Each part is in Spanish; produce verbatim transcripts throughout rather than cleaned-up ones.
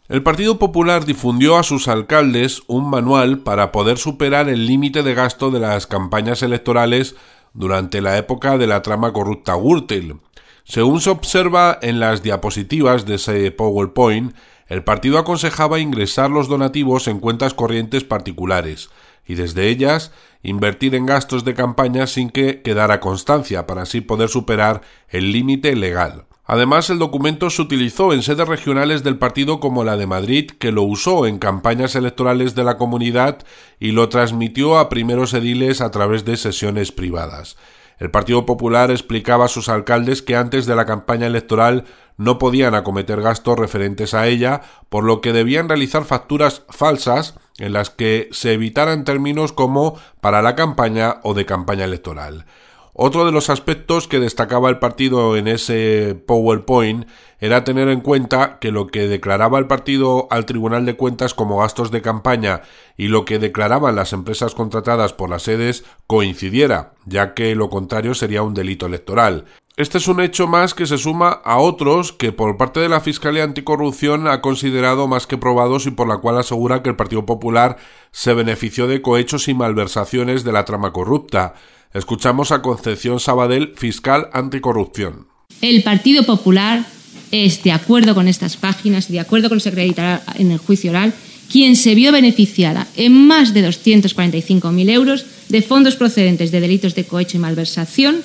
El Partido Popular difundió a sus alcaldes un manual para poder superar el límite de gasto de las campañas electorales durante la época de la trama corrupta Gürtel. Según se observa en las diapositivas de ese PowerPoint, el partido aconsejaba ingresar los donativos en cuentas corrientes particulares y desde ellas invertir en gastos de campaña sin que quedara constancia para así poder superar el límite legal. Además, el documento se utilizó en sedes regionales del partido como la de Madrid, que lo usó en campañas electorales de la comunidad y lo transmitió a primeros ediles a través de sesiones privadas. El Partido Popular explicaba a sus alcaldes que antes de la campaña electoral no podían acometer gastos referentes a ella, por lo que debían realizar facturas falsas en las que se evitaran términos como para la campaña o de campaña electoral. Otro de los aspectos que destacaba el partido en ese PowerPoint era tener en cuenta que lo que declaraba el partido al Tribunal de Cuentas como gastos de campaña y lo que declaraban las empresas contratadas por las sedes coincidiera, ya que lo contrario sería un delito electoral. Este es un hecho más que se suma a otros que por parte de la Fiscalía Anticorrupción ha considerado más que probados y por la cual asegura que el Partido Popular se benefició de cohechos y malversaciones de la trama corrupta. Escuchamos a Concepción Sabadell, fiscal anticorrupción. El Partido Popular es, de acuerdo con estas páginas y de acuerdo con lo que se acreditará en el juicio oral, quien se vio beneficiada en más de doscientos cuarenta y cinco mil euros de fondos procedentes de delitos de cohecho y malversación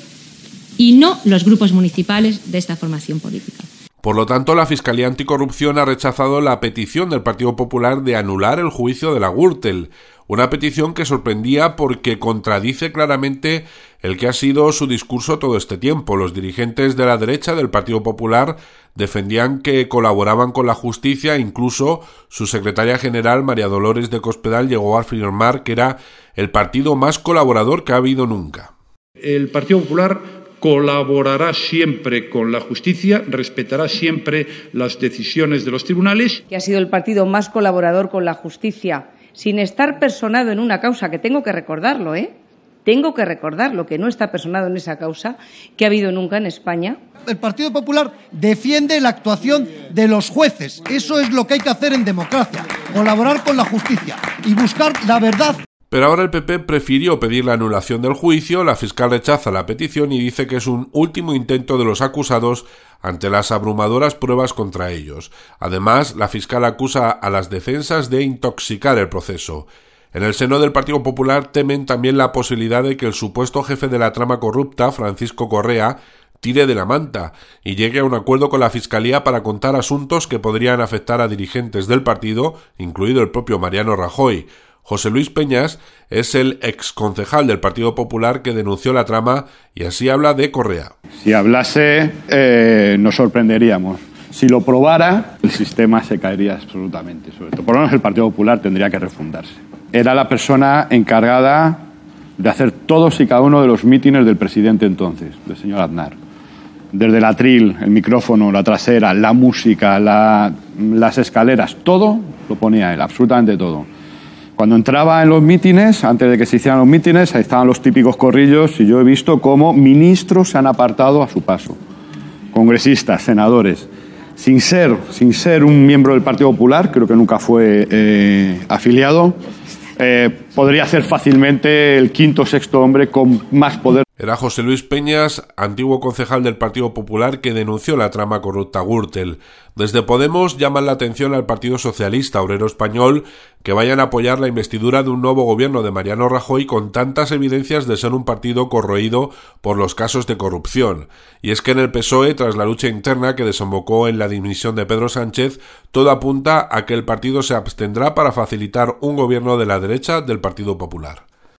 y no los grupos municipales de esta formación política. Por lo tanto, la Fiscalía Anticorrupción ha rechazado la petición del Partido Popular de anular el juicio de la Gürtel, una petición que sorprendía porque contradice claramente el que ha sido su discurso todo este tiempo. Los dirigentes de la derecha del Partido Popular defendían que colaboraban con la justicia e incluso su secretaria general, María Dolores de Cospedal, llegó a afirmar que era el partido más colaborador que ha habido nunca. El Partido Popular colaborará siempre con la justicia, respetará siempre las decisiones de los tribunales. Que ha sido el partido más colaborador con la justicia, sin estar personado en una causa, que tengo que recordarlo, ¿eh? Tengo que recordarlo, que no está personado en esa causa que ha habido nunca en España. El Partido Popular defiende la actuación de los jueces. Eso es lo que hay que hacer en democracia, colaborar con la justicia y buscar la verdad. Pero ahora el P P prefirió pedir la anulación del juicio, la fiscal rechaza la petición y dice que es un último intento de los acusados ante las abrumadoras pruebas contra ellos. Además, la fiscal acusa a las defensas de intoxicar el proceso. En el seno del Partido Popular temen también la posibilidad de que el supuesto jefe de la trama corrupta, Francisco Correa, tire de la manta y llegue a un acuerdo con la Fiscalía para contar asuntos que podrían afectar a dirigentes del partido, incluido el propio Mariano Rajoy. José Luis Peñas es el exconcejal del Partido Popular que denunció la trama y así habla de Correa. Si hablase, eh, nos sorprenderíamos. Si lo probara, el sistema se caería absolutamente. Sobre todo, por lo menos el Partido Popular tendría que refundarse. Era la persona encargada de hacer todos y cada uno de los mítines del presidente entonces, del señor Aznar. Desde el atril, el micrófono, la trasera, la música, la, las escaleras, todo lo ponía él, absolutamente todo. Cuando entraba en los mítines, antes de que se hicieran los mítines, ahí estaban los típicos corrillos y yo he visto cómo ministros se han apartado a su paso. Congresistas, senadores. Sin ser, sin ser un miembro del Partido Popular, creo que nunca fue eh, afiliado, eh, podría ser fácilmente el quinto o sexto hombre con más poder. Era José Luis Peñas, antiguo concejal del Partido Popular, que denunció la trama corrupta Gürtel. Desde Podemos llaman la atención al Partido Socialista Obrero Español que vayan a apoyar la investidura de un nuevo gobierno de Mariano Rajoy con tantas evidencias de ser un partido corroído por los casos de corrupción. Y es que en el P S O E, tras la lucha interna que desembocó en la dimisión de Pedro Sánchez, todo apunta a que el partido se abstendrá para facilitar un gobierno de la derecha del Partido Popular.